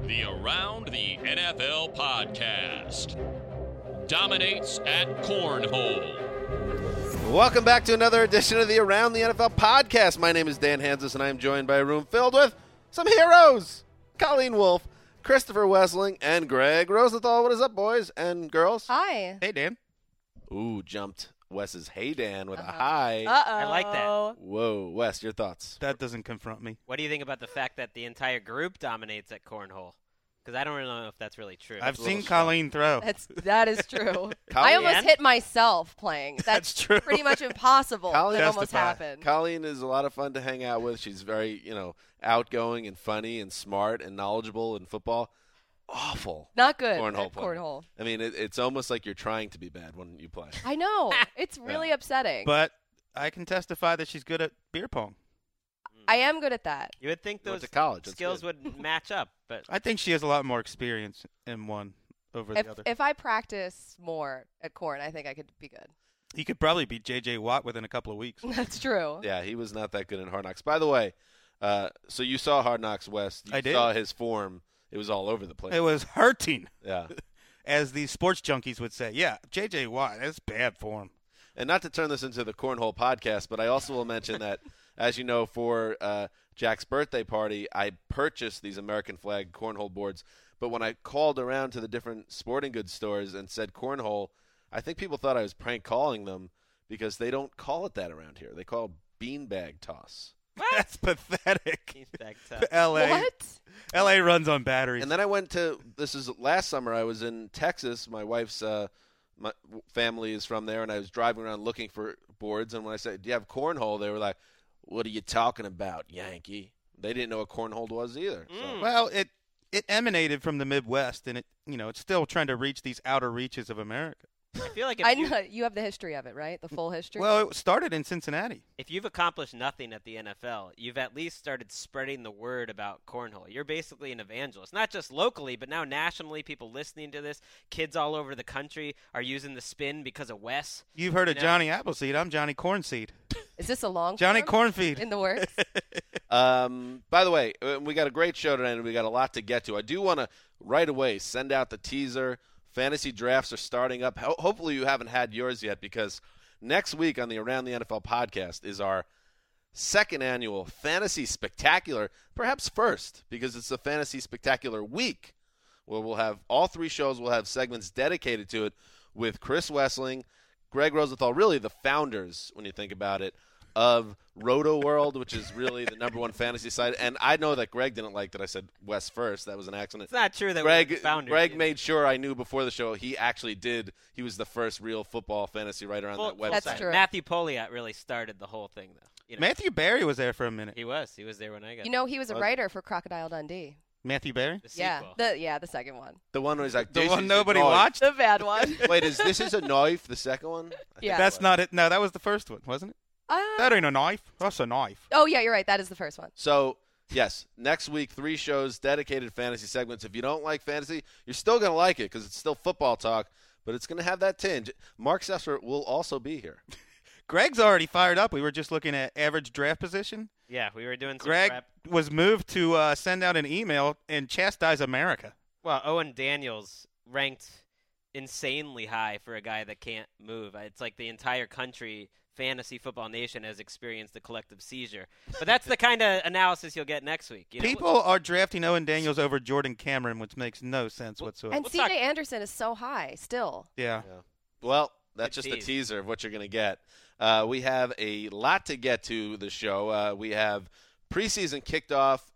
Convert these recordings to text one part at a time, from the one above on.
The Around the NFL podcast dominates at cornhole. Welcome back to another edition of the Around the NFL podcast. My name is Dan Hansis, and I am joined by a room filled with some heroes. Colleen Wolfe, Christopher Wessling, and Greg Rosenthal. What is up, boys and girls? Hi. Hey, Dan. Ooh, jumped Wes's hey, Dan, with a hi. Uh-oh. I like that. Whoa, Wes, your thoughts? That doesn't confront me. What do you think about the fact that the entire group dominates at cornhole? Because I don't really know if that's really true. I've a little seen strong. Colleen throw. That is true. Colleen? I almost hit myself playing. That's true. pretty much impossible. Colleen That almost testify. happened. Colleen is a lot of fun to hang out with. She's very, outgoing and funny and smart and knowledgeable in football. Awful. Not good Cornhole at player. cornhole. I mean, it's almost like you're trying to be bad when you play. I know. It's really upsetting. But I can testify that she's good at beer pong. I am good at that. You would think You went those to college. That's skills good. would match up, but I think she has a lot more experience in one over the other. If I practice more at corn, I think I could be good. You could probably beat J.J. Watt within a couple of weeks. That's true. Yeah, he was not that good in Hard Knocks. By the way, so you saw Hard Knocks West. You I did. saw his form. It was all over the place. It was hurting, Yeah. as the sports junkies would say. Yeah, J.J. Watt, that's bad form. And not to turn this into the Cornhole podcast, but I also will mention that, as you know, for Jack's birthday party, I purchased these American flag cornhole boards. But when I called around to the different sporting goods stores and said cornhole, I think people thought I was prank calling them because they don't call it that around here. They call it beanbag toss. That's pathetic. he's back tough. L.A. What? L.A. runs on batteries. And then I went to this is last summer. I was in Texas. My wife's my family is from there, and I was driving around looking for boards. And when I said, "Do you have cornhole?" they were like, "What are you talking about, Yankee?" They didn't know what cornhole was either. So. Well, it emanated from the Midwest, and it's still trying to reach these outer reaches of America. I feel like I know you have the history of it, right? The full history. Well, it started in Cincinnati. if you've accomplished nothing at the NFL, you've at least started spreading the word about cornhole. You're basically an evangelist, not just locally, but now nationally. People listening to this, kids all over the country are using the spin because of Wes. You've heard of No. Johnny Appleseed. I'm Johnny Cornseed. Is this a long Johnny form Cornfeed. in the works? By the way, we got a great show tonight, and we got a lot to get to. I do want to right away send out the teaser. Fantasy drafts are starting up. Hopefully you haven't had yours yet, because next week on the Around the NFL podcast is our second annual Fantasy Spectacular, perhaps first, because it's a Fantasy Spectacular week, where we'll have all three shows. We'll have segments dedicated to it with Chris Wessling, Greg Rosenthal, really the founders, when you think about it, of Roto World, which is really the number one fantasy site. And I know that Greg didn't like that I said Wes first. That was an accident. It's not true that we're the Greg founders. made sure I knew before the show he actually did. He was the first real football fantasy writer on that website. That's true. Matthew Poliat really started the whole thing, though. Matthew Barry was there for a minute. He was there when I got You know, he was a writer for Crocodile Dundee. Matthew Barry? the sequel. The second one. The one where he's like, The "This one is a nobody knife." watched? The bad one. Wait, this is a knife? The second one? I think Yeah. That's not it. No, that was the first one, wasn't it? That ain't a knife. That's a knife. Oh, yeah, you're right. That is the first one. So, yes, next week, 3 shows, dedicated fantasy segments. If you don't like fantasy, you're still going to like it because it's still football talk, but it's going to have that tinge. Mark Sessler will also be here. Greg's already fired up. We were just looking at average draft position. Yeah, we were doing some Greg prep. was moved to send out an email and chastise America. Well, Owen Daniels ranked insanely high for a guy that can't move. It's like the entire country, fantasy football nation, has experienced a collective seizure. But that's the kind of analysis you'll get next week. You know? People are drafting Owen Daniels over Jordan Cameron, which makes no sense whatsoever. And Let's C.J. talk- Anderson is so high still. Yeah. Well, that's Good just a tease. teaser of what you're going to get. We have a lot to get to the show. We have preseason kicked off,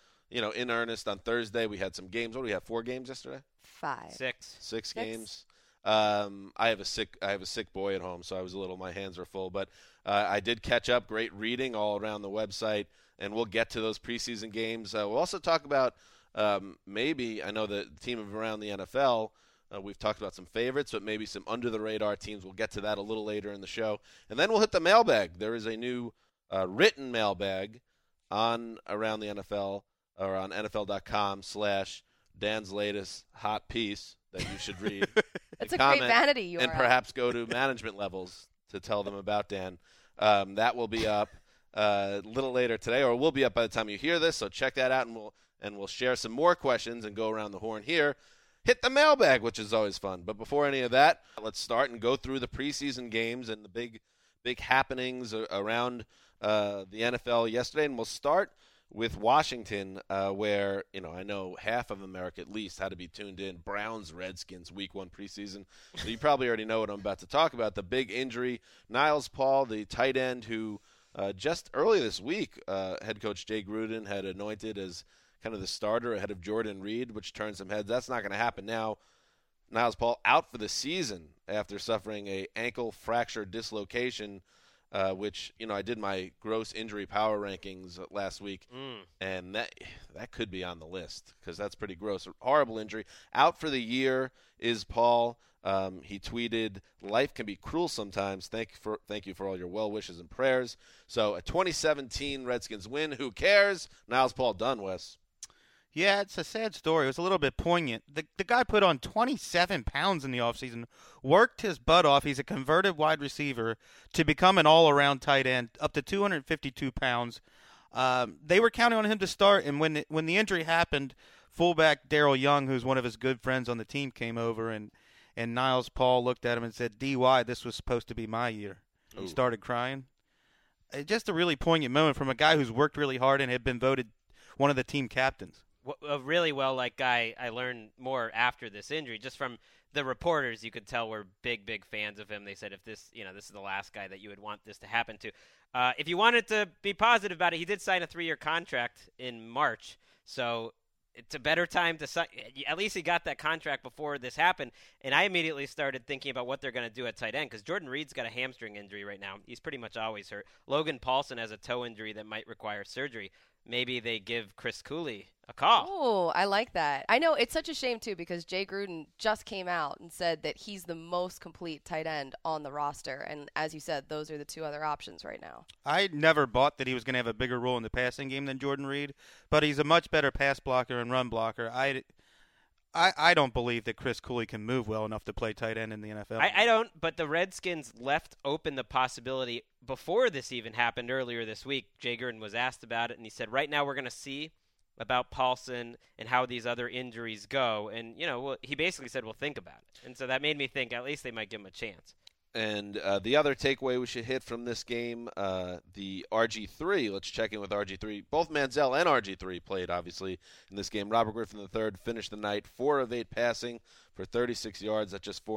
in earnest on Thursday. We had some games. What do we have? 4 games yesterday? 5. 6. 6 games. I have a sick boy at home, so my hands are full. But I did catch up. Great reading all around the website, and we'll get to those preseason games. We'll also talk about maybe, I know the team of Around the NFL. We've talked about some favorites, but maybe some under-the-radar teams. We'll get to that a little later in the show. And then we'll hit the mailbag. There is a new written mailbag on Around the NFL, or on NFL.com/Dan's latest hot piece that you should read. That's And a great comment, vanity URL. and perhaps go to management levels to tell them about Dan. That will be up a little later today, or will be up by the time you hear this, so check that out, and we'll and we'll share some more questions and go around the horn here. Hit the mailbag, which is always fun. But before any of that, let's start and go through the preseason games and the big happenings around the NFL yesterday. And we'll start with Washington, where, I know half of America at least had to be tuned in. Browns-Redskins Week 1 preseason. So you probably already know what I'm about to talk about. The big injury, Niles Paul, the tight end who just early this week, head coach Jay Gruden had anointed as kind of the starter ahead of Jordan Reed, which turned some heads. That's not going to happen now. Niles Paul out for the season after suffering a ankle fracture dislocation, which, I did my gross injury power rankings last week, and that could be on the list because that's pretty gross. Horrible injury. Out for the year is Paul. He tweeted, "Life can be cruel sometimes. Thank you for all your well wishes and prayers." So a 2017 Redskins win. Who cares? Niles Paul done, Wes. Yeah, it's a sad story. It was a little bit poignant. The guy put on 27 pounds in the offseason, worked his butt off. He's a converted wide receiver to become an all-around tight end, up to 252 pounds. They were counting on him to start, and when the injury happened, fullback Daryl Young, who's one of his good friends on the team, came over, and Niles Paul looked at him and said, "DY, this was supposed to be my year." He started crying. Just a really poignant moment from a guy who's worked really hard and had been voted one of the team captains. A really well-liked guy. I learned more after this injury. Just from the reporters, you could tell were big fans of him. They said if this is the last guy that you would want this to happen to. If you wanted to be positive about it, he did sign a 3-year contract in March. So it's a better time to sign. At least he got that contract before this happened. And I immediately started thinking about what they're going to do at tight end because Jordan Reed's got a hamstring injury right now. He's pretty much always hurt. Logan Paulson has a toe injury that might require surgery. Maybe they give Chris Cooley a call. Oh, I like that. I know it's such a shame, too, because Jay Gruden just came out and said that he's the most complete tight end on the roster. And as you said, those are the two other options right now. I never bought that he was going to have a bigger role in the passing game than Jordan Reed, but he's a much better pass blocker and run blocker. I don't believe that Chris Cooley can move well enough to play tight end in the NFL. I don't, but the Redskins left open the possibility before this even happened earlier this week. Jay Gruden was asked about it, and he said, right now we're going to see about Paulson and how these other injuries go. And, he basically said, well, think about it. And so that made me think at least they might give him a chance. And the other takeaway we should hit from this game, the RG3. Let's check in with RG3. Both Manziel and RG3 played, obviously, in this game. Robert Griffin III finished the night 4 of 8 passing for 36 yards. That's just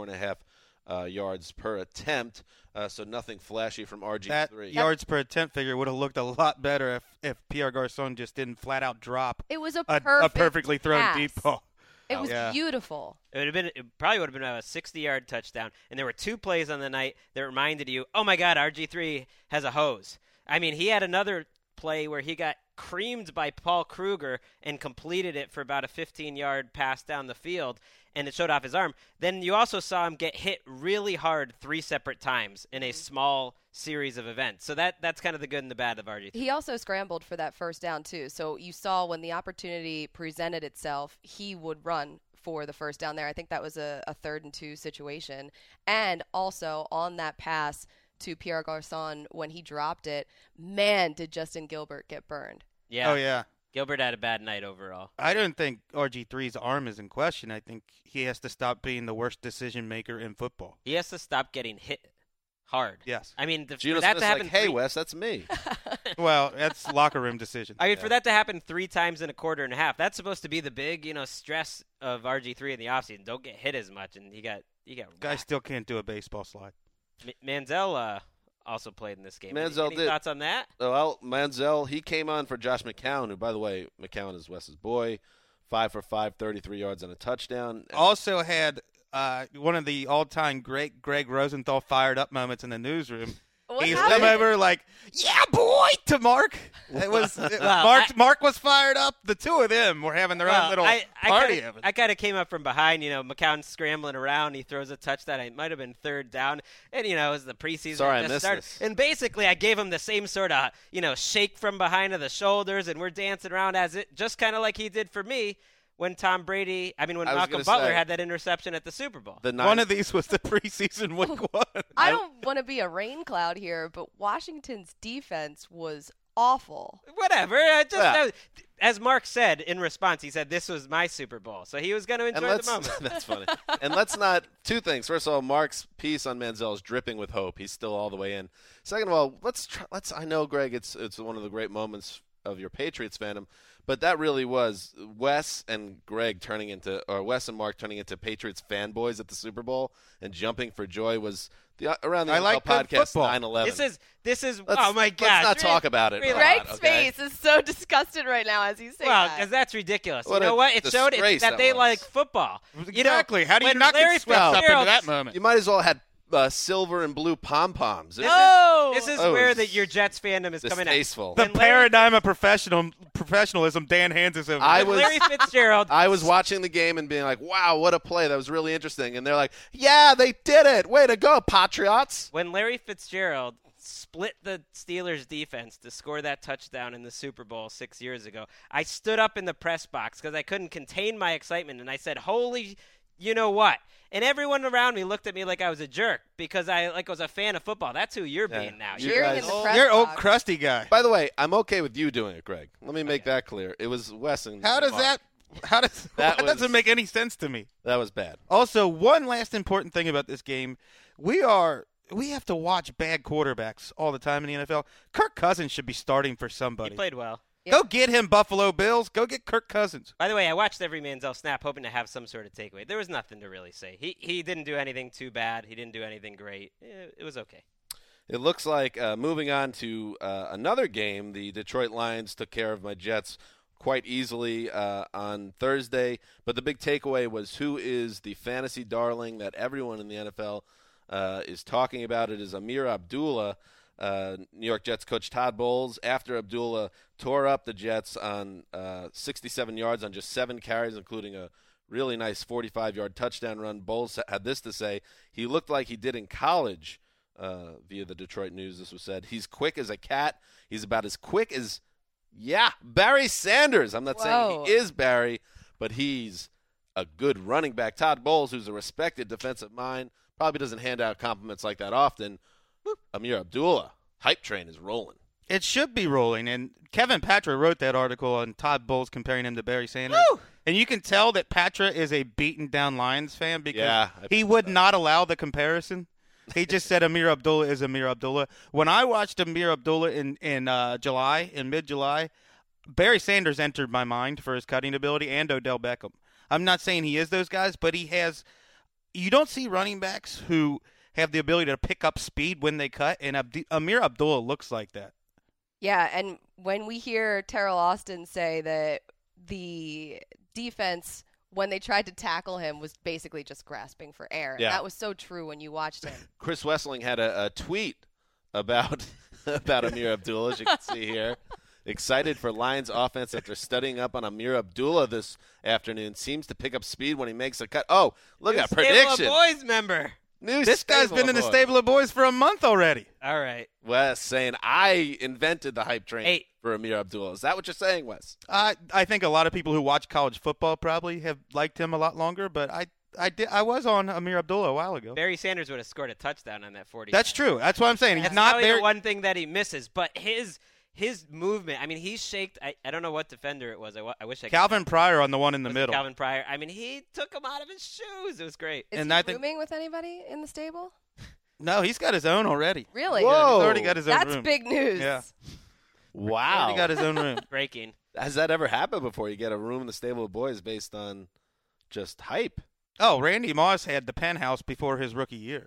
4.5 yards per attempt. So nothing flashy from RG3. That yards per attempt figure would have looked a lot better if Pierre Garçon just didn't flat-out drop It was a perfectly thrown pass. deep ball. It was beautiful. It probably would have been a 60-yard touchdown. And there were 2 plays on the night that reminded you, oh, my God, RG3 has a hose. I mean, he had another play where he got creamed by Paul Kruger and completed it for about a 15-yard pass down the field, and it showed off his arm. Then you also saw him get hit really hard 3 separate times in a small series of events. So that's kind of the good and the bad of RG3. He also scrambled for that first down, too. So you saw when the opportunity presented itself, he would run for the first down there. I think that was a 3rd and 2 situation. And also on that pass to Pierre Garçon when he dropped it, man, did Justin Gilbert get burned. Yeah. Oh, yeah. Gilbert had a bad night overall. I don't think RG3's arm is in question. I think he has to stop being the worst decision maker in football. He has to stop getting hit hard. Yes. I mean, Geno for that Smith's to happen like, hey, Wes, that's me. Well, that's locker room decision. I mean, for that to happen 3 times in a quarter and a half, that's supposed to be the big, stress of RG3 in the offseason. Don't get hit as much, and he got Guy whacked. still can't do a baseball slide. Manziel also played in this game. Manziel Any did. thoughts on that? Well, Manziel, he came on for Josh McCown, who, by the way, McCown is Wes's boy. 5 for 5, 33 yards and a touchdown. Also had one of the all-time great Greg Rosenthal fired-up moments in the newsroom. What He's happened? come over like, yeah, boy, to Mark. It was Mark was fired up. The two of them were having their own little party. I kind of came up from behind. McCown's scrambling around. He throws a touchdown. It might have been 3rd down. And, it was the preseason. Sorry, I just missed started. this. And basically, I gave him the same sort of, shake from behind of the shoulders, and we're dancing around just kind of like he did for me when Malcolm Butler had that interception at the Super Bowl. One of these was the preseason week 1. I don't want to be a rain cloud here, but Washington's defense was awful. Whatever. As Mark said in response, he said this was my Super Bowl, so he was going to enjoy the moment. That's funny. And let's not – two things. First of all, Mark's piece on Manziel is dripping with hope. He's still all the way in. Second of all, let's – I know, Greg, it's one of the great moments of your Patriots fandom, but that really was Wes and Mark turning into Patriots fanboys at the Super Bowl and jumping for joy was around the NFL podcast 9/11. This is oh my God. Let's not talk about it. Greg's face is so disgusted right now as you say that. Well, because that's ridiculous. What you know what? It showed that they like football. Exactly. How do you not Larry get swept up into that moment? You might as well have silver and blue pom-poms. This is where your Jets fandom is coming out. The paradigm of professionalism Dan hands us over. Larry Fitzgerald. I was watching the game and being like, wow, what a play. That was really interesting. And they're like, yeah, they did it. Way to go, Patriots. When Larry Fitzgerald split the Steelers defense to score that touchdown in the Super Bowl 6 years ago, I stood up in the press box because I couldn't contain my excitement, and I said, holy, you know what? And everyone around me looked at me like I was a jerk because I was a fan of football. That's who you're being now. You're old crusty guy. By the way, I'm okay with you doing it, Greg. Let me make that clear. It was Wes and How does Mark. that doesn't make any sense to me. That was bad. Also, one last important thing about this game, we have to watch bad quarterbacks all the time in the NFL. Kirk Cousins should be starting for somebody. He played well. Go get him, Buffalo Bills. Go get Kirk Cousins. By the way, I watched every Manziel snap hoping to have some sort of takeaway. There was nothing to really say. He didn't do anything too bad. He didn't do anything great. It was okay. It looks like moving on to another game, the Detroit Lions took care of my Jets quite easily on Thursday. But the big takeaway was who is the fantasy darling that everyone in the NFL is talking about. It is Amir Abdullah. New York Jets coach Todd Bowles, after Abdullah tore up the Jets on 67 yards on just 7 carries, including a really nice 45-yard touchdown run. Bowles had this to say: he looked like he did in college, via the Detroit News. This was said. He's quick as a cat. He's about as quick as, Barry Sanders. I'm not saying he is Barry, but he's a good running back. Todd Bowles, who's a respected defensive mind, probably doesn't hand out compliments like that often. Amir Abdullah, hype train is rolling. It should be rolling, and Kevin Patra wrote that article on Todd Bowles comparing him to Barry Sanders. Woo! And you can tell that Patra is a beaten-down Lions fan because he think would not allow the comparison. He just said Amir Abdullah is Amir Abdullah. When I watched Amir Abdullah in mid-July, Barry Sanders entered my mind for his cutting ability and Odell Beckham. I'm not saying he is those guys, but he has – you don't see running backs who – have the ability to pick up speed when they cut, and Amir Abdullah looks like that. Yeah, and when we hear Terrell Austin say that the defense, when they tried to tackle him, was basically just grasping for air. Yeah. That was so true when you watched him. Chris Wessling had a tweet about Amir Abdullah, as you can see here. Excited for Lions offense after studying up on Amir Abdullah this afternoon. Seems to pick up speed when he makes a cut. Oh, look at prediction. Stable of Boys member. This guy's been in the stable of boys for a month already. All right. Wes saying I invented the hype train for Amir Abdullah. Is that what you're saying, Wes? I think a lot of people who watch college football probably have liked him a lot longer, but I was on Amir Abdullah a while ago. Barry Sanders would have scored a touchdown on that 40. That's true. That's what I'm saying. He's That's not probably there. the one thing that he misses, but his movement. I mean, he's shaked. I don't know what defender it was. I wish I could. Calvin Pryor on the one in the Was it middle. Calvin Pryor. I mean, he took him out of his shoes. It was great. Is And he I think- rooming with anybody in the stable? No, he's got his own already. Really? Whoa. He's already got his own That's room. big news. Yeah. Wow. Already got his own room. Breaking. Has that ever happened before? You get a room in the stable of boys based on just hype. Oh, Randy Moss had the penthouse before his rookie year.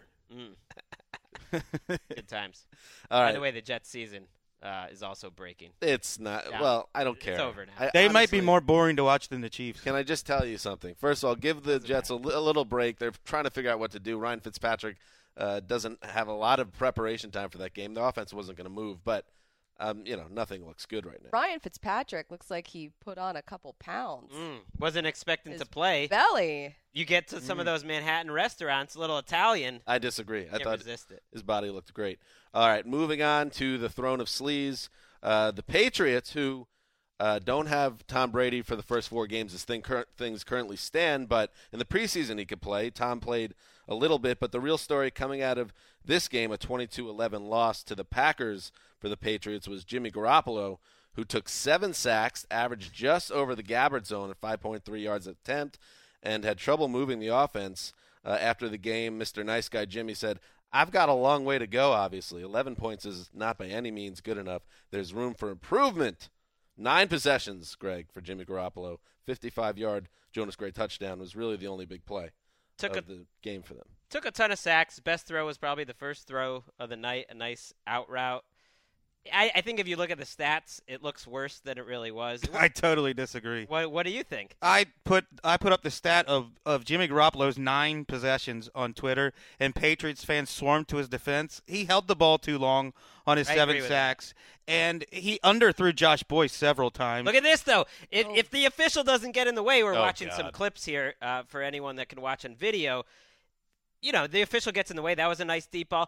Good times. All right. By the way, the Jets season is also breaking. It's not. Yeah. Well, I don't care. It's over now. They might be honestly, more boring to watch than the Chiefs. Can I just tell you something? First of all, give the Jets a little break. They're trying to figure out what to do. Ryan Fitzpatrick doesn't have a lot of preparation time for that game. The offense wasn't going to move, but nothing looks good right now. Ryan Fitzpatrick looks like he put on a couple pounds. Wasn't expecting His to play. belly. You get to some of those Manhattan restaurants, a little Italian. I disagree. I Can't thought resist it. his body looked great. All right, moving on to the throne of sleaze. The Patriots, who Don't have Tom Brady for the first 4 games as things currently stand, but in the preseason he could play. Tom played a little bit, but the real story coming out of this game, a 22-11 loss to the Packers for the Patriots, was Jimmy Garoppolo, who took 7 sacks, averaged just over the Gabbard zone at 5.3 yards an attempt, and had trouble moving the offense. After the game, Mr. Nice Guy Jimmy said, "I've got a long way to go, obviously. 11 points is not by any means good enough. There's room for improvement." 9 possessions, Greg, for Jimmy Garoppolo. 55-yard Jonas Gray touchdown was really the only big play of the game for them. Took a ton of sacks. Best throw was probably the first throw of the night, a nice out route. I think if you look at the stats, it looks worse than it really was. I totally disagree. What do you think? I put up the stat of Jimmy Garoppolo's 9 possessions on Twitter, and Patriots fans swarmed to his defense. He held the ball too long on his 7 sacks, and he underthrew Josh Boyce several times. Look at this, though. If the official doesn't get in the way, we're watching God. some clips here for anyone that can watch on video. You know, the official gets in the way. That was a nice deep ball.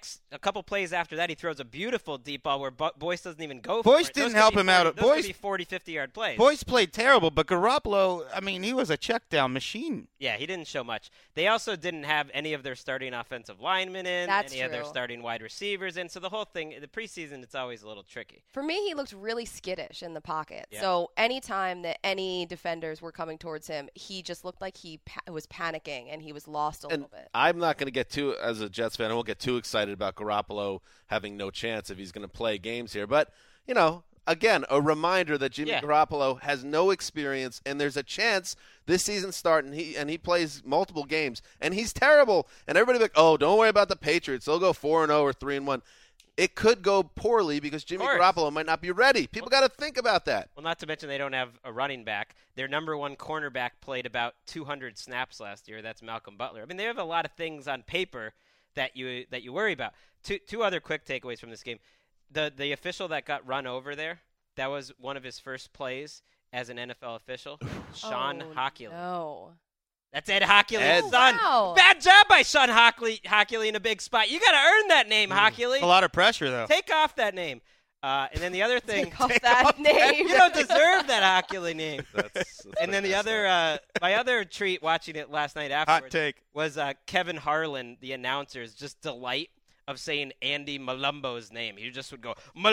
A couple plays after that, he throws a beautiful deep ball where Boyce doesn't even go for it. Boyce didn't help him out. Those could be 40, 50-yard plays. Boyce played terrible, but Garoppolo, I mean, he was a check-down machine. Yeah, he didn't show much. They also didn't have any of their starting offensive linemen in, That's any of their true. starting wide receivers in. So the whole thing, the preseason, it's always a little tricky. For me, he looked really skittish in the pocket. Yeah. So anytime that any defenders were coming towards him, he just looked like he was panicking and he was lost a little bit. I'm not going to get too, as a Jets fan, I won't get too excited about Garoppolo having no chance if he's going to play games here. But, you know, again, a reminder that Jimmy Garoppolo has no experience, and there's a chance this season starting, he plays multiple games, and he's terrible. And everybody like, oh, don't worry about the Patriots. They'll go 4-0 or 3-1. It could go poorly because Jimmy Garoppolo might not be ready. People got to think about that. Well, not to mention they don't have a running back. Their number 1 cornerback played about 200 snaps last year. That's Malcolm Butler. I mean, they have a lot of things on paper that you worry about. Two other quick takeaways from this game. The official that got run over there, that was one of his first plays as an NFL official, Sean Hockley. No. That's Ed Hockley's son. Wow. Bad job by Sean Hockley in a big spot. You got to earn that name, Hockley. A lot of pressure, though. Take off that name. And then the other thing. Take off that name. You don't deserve that Hockley name. That's And then the other, my other treat watching it last night afterwards Hot take. was Kevin Harlan, the announcer's just delight of saying Andy Malumbo's name. He just would go,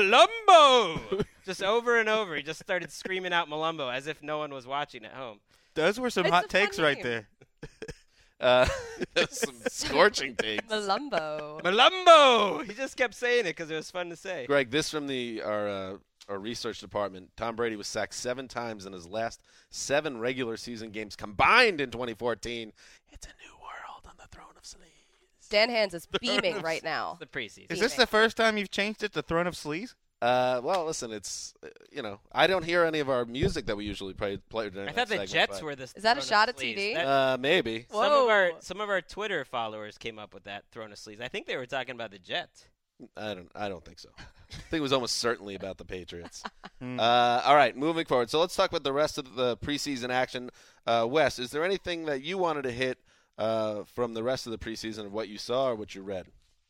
Malumbo! Just over and over. He just started screaming out Malumbo as if no one was watching at home. Those were some It's hot a fun takes right name. there. some scorching takes. Malumbo. Malumbo! He just kept saying it because it was fun to say. Greg, this from our research department. Tom Brady was sacked 7 times in his last 7 regular season games combined in 2014. It's a new world on the throne of sleaze. Dan Hands is beaming right now. The preseason. Is this the first time you've changed it to Throne of Sleaze? Well, listen, it's I don't hear any of our music that we usually play during I thought the that segment, Jets but, were the. Is that a Throne shot of at Sleaze. TD? That- maybe. Whoa. Some of our Twitter followers came up with that Throne of Sleaze. I think they were talking about the Jets. I don't think so. I think it was almost certainly about the Patriots. All right, moving forward. So let's talk about the rest of the preseason action. Wes, is there anything that you wanted to hit from the rest of the preseason of what you saw or what you read?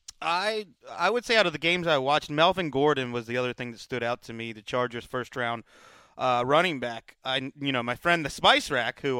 I would say out of the games I watched, Melvin Gordon was the other thing that stood out to me. The Chargers' first-round running back. My friend the Spice Rack, who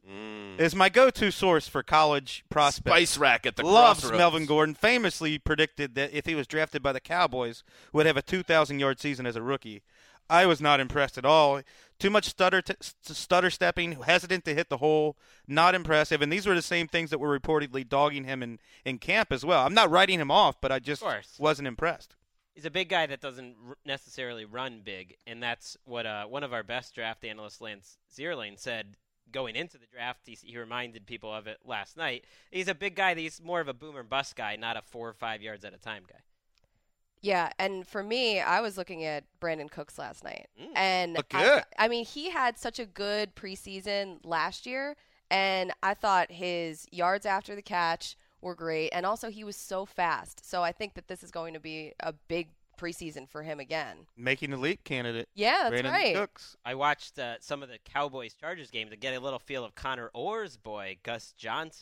is my go-to source for college prospects. Spice Rack at the loves Crossroads. Melvin Gordon. Famously predicted that if he was drafted by the Cowboys, would have a 2,000-yard season as a rookie. I was not impressed at all. Too much stutter stepping, hesitant to hit the hole, not impressive. And these were the same things that were reportedly dogging him in camp as well. I'm not writing him off, but I just wasn't impressed. He's a big guy that doesn't necessarily run big, and that's what one of our best draft analysts, Lance Zierlein, said going into the draft. He reminded people of it last night. He's a big guy. He's more of a boomer bust guy, not a 4 or 5 yards at a time guy. Yeah, and for me, I was looking at Brandon Cooks last night. And Look good. I mean, he had such a good preseason last year, and I thought his yards after the catch were great, and also he was so fast. So I think that this is going to be a big preseason for him again. Making a leap candidate. Yeah, that's Brandon right. Cooks. I watched some of the Cowboys-Chargers game to get a little feel of Connor Orr's boy, Gus Johnson,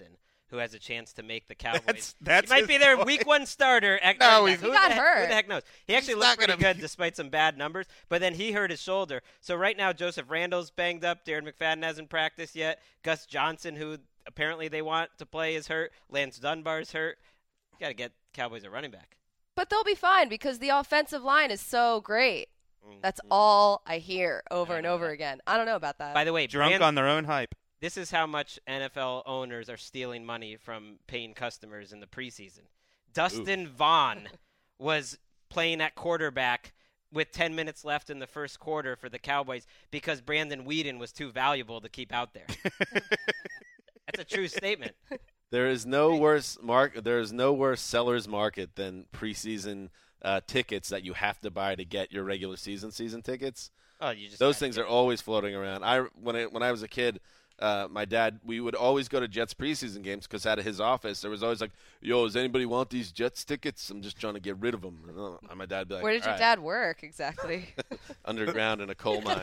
who has a chance to make the Cowboys. That's he might his be their point. Week 1 starter. No, Who he got hurt. Who the heck knows? He actually He's looked not pretty gonna good be- despite some bad numbers, but then he hurt his shoulder. So right now, Joseph Randle's banged up. Darren McFadden hasn't practiced yet. Gus Johnson, who apparently they want to play, is hurt. Lance Dunbar's hurt. Got to get Cowboys a running back. But they'll be fine because the offensive line is so great. That's all I hear over and over again. I don't know about that. By the way, Drunk on their own hype. this is how much NFL owners are stealing money from paying customers in the preseason. Dustin Vaughn was playing at quarterback with 10 minutes left in the first quarter for the Cowboys because Brandon Weeden was too valuable to keep out there. That's a true statement. There is no worse seller's market than preseason tickets that you have to buy to get your regular season tickets. Oh, you just Those gotta things get are always floating around. When I was a kid, my dad, we would always go to Jets preseason games because out of his office there was always like, "Yo, does anybody want these Jets tickets? I'm just trying to get rid of them." And my dad would be like, Where did your "All right." dad work exactly? Underground in a coal mine.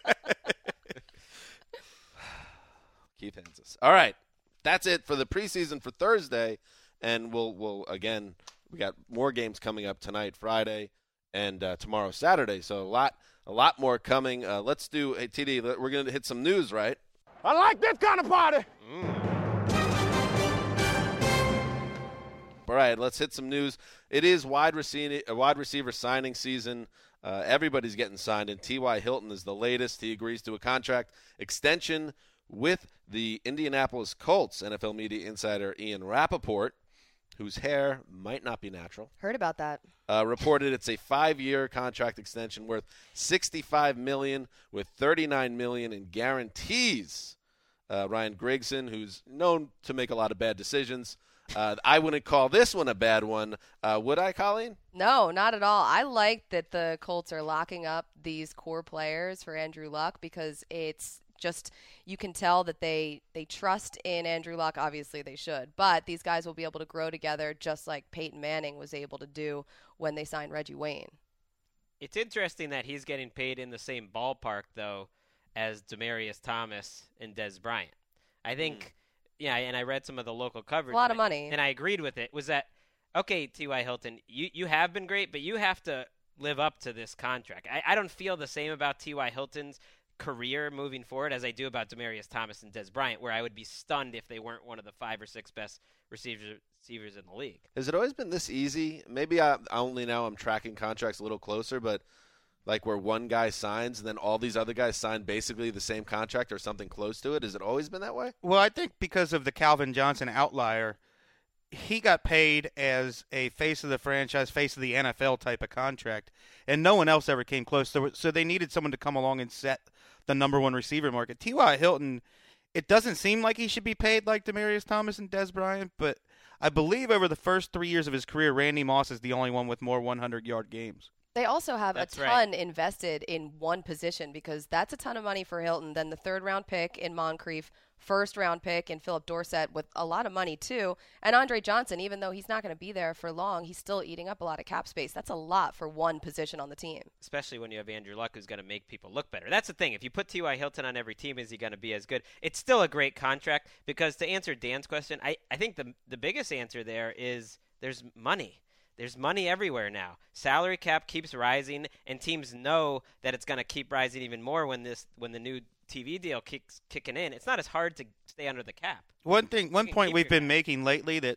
Keith Hansis. All right, that's it for the preseason for Thursday, and we'll again, we got more games coming up tonight, Friday, and tomorrow, Saturday. So a lot more coming. Let's do. Hey, TD, we're gonna hit some news, right? I like this kind of party. All right, let's hit some news. It is wide receiver signing season. Everybody's getting signed, and T.Y. Hilton is the latest. He agrees to a contract extension with the Indianapolis Colts. NFL media insider Ian Rappaport, whose hair might not be natural, Heard about that. reported it's a 5-year contract extension worth $65 million with $39 million in guarantees. Ryan Grigson, who's known to make a lot of bad decisions, I wouldn't call this one a bad one. Would I, Colleen? No, not at all. I like that the Colts are locking up these core players for Andrew Luck because it's just you can tell that they trust in Andrew Luck. Obviously, they should. But these guys will be able to grow together just like Peyton Manning was able to do when they signed Reggie Wayne. It's interesting that he's getting paid in the same ballpark, though, as Demaryius Thomas and Des Bryant. I think, yeah, and I read some of the local coverage. A lot of money. And I agreed with it, was that, okay, T.Y. Hilton, you have been great, but you have to live up to this contract. I don't feel the same about T.Y. Hilton's career moving forward as I do about Demaryius Thomas and Des Bryant, where I would be stunned if they weren't one of the 5 or 6 best receivers in the league. Has it always been this easy? Maybe I only now I'm tracking contracts a little closer, but like where one guy signs and then all these other guys sign basically the same contract or something close to it? Has it always been that way? Well, I think because of the Calvin Johnson outlier, he got paid as a face of the franchise, face of the NFL type of contract, and no one else ever came close. So they needed someone to come along and set the number one receiver market. T.Y. Hilton, it doesn't seem like he should be paid like Demaryius Thomas and Des Bryant, but I believe over the first 3 years of his career, Randy Moss is the only one with more 100-yard games. They also have That's a ton invested in one position because that's a ton of money for Hilton. Then the 3rd-round pick in Moncrief, 1st-round pick in Phillip Dorsett with a lot of money too. And Andre Johnson, even though he's not going to be there for long, he's still eating up a lot of cap space. That's a lot for one position on the team. Especially when you have Andrew Luck, who's going to make people look better. That's the thing. If you put T.Y. Hilton on every team, is he going to be as good? It's still a great contract because to answer Dan's question, I think the biggest answer there is there's money. There's money everywhere now. Salary cap keeps rising, and teams know that it's going to keep rising even more when the new TV deal kicking in. It's not as hard to stay under the cap. One can point keep we've your been guy. making lately that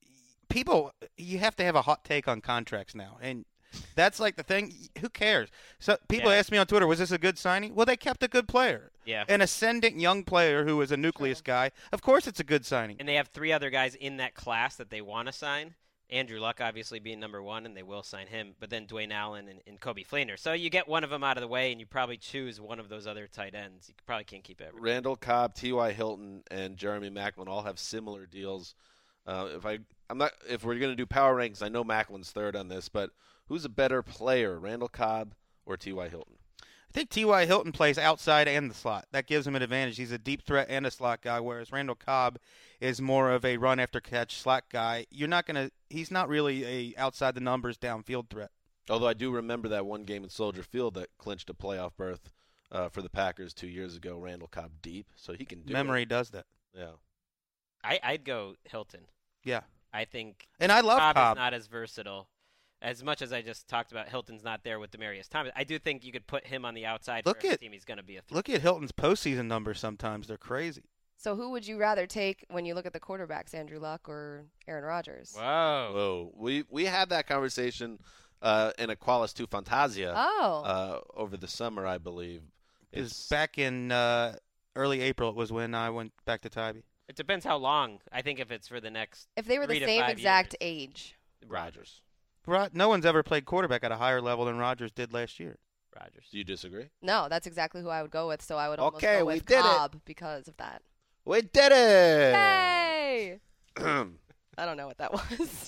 you have to have a hot take on contracts now, and that's like the thing. Who cares? So people Yeah. ask me on Twitter, was this a good signing? Well, they kept a good player. Yeah. An ascendant young player who is a nucleus guy. Of course it's a good signing. And they have 3 other guys in that class that they want to sign. Andrew Luck obviously being number 1, and they will sign him. But then Dwayne Allen and Kobe Fleener. So you get one of them out of the way, and you probably choose one of those other tight ends. You probably can't keep everyone. Randall Cobb, T.Y. Hilton, and Jeremy Maclin all have similar deals. If we're going to do power rankings, I know Macklin's 3rd on this, but who's a better player, Randall Cobb or T.Y. Hilton? I think T.Y. Hilton plays outside and the slot. That gives him an advantage. He's a deep threat and a slot guy, whereas Randall Cobb is more of a run after catch slot guy. He's not really a outside the numbers downfield threat. Although I do remember that one game in Soldier Field that clinched a playoff berth for the Packers 2 years ago. Randall Cobb deep, so he can do Memory does that. it. Yeah. I'd go Hilton. Yeah. I think And I love Cobb. is not as versatile. As much as I just talked about, Hilton's not there with Demaryius Thomas. I do think you could put him on the outside for every team. He's going to be a threat. Look at Hilton's postseason numbers sometimes. They're crazy. So who would you rather take when you look at the quarterbacks, Andrew Luck or Aaron Rodgers? Whoa. We had that conversation in a Qualis 2 Fantasia over the summer, I believe. It was back in early April. It was when I went back to Tybee. It depends how long. I think if it's for the next If they were 3 the to same 5 exact years. age. Rodgers. No one's ever played quarterback at a higher level than Rodgers did last year. Rodgers. Do you disagree? No, that's exactly who I would go with. So I would almost Okay, go we with did it. Cobb because of that. We did it! Yay! I don't know what that was.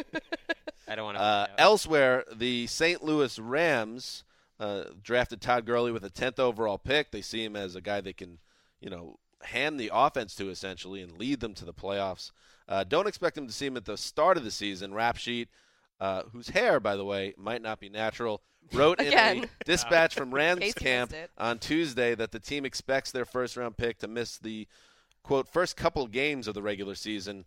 I don't want to. Elsewhere, the St. Louis Rams drafted Todd Gurley with a 10th overall pick. They see him as a guy they can, hand the offense to essentially and lead them to the playoffs. Don't expect him to see him at the start of the season. Rap Sheet, whose hair, by the way, might not be natural, wrote in a dispatch from Rams camp on Tuesday that the team expects their first-round pick to miss the, quote, first couple games of the regular season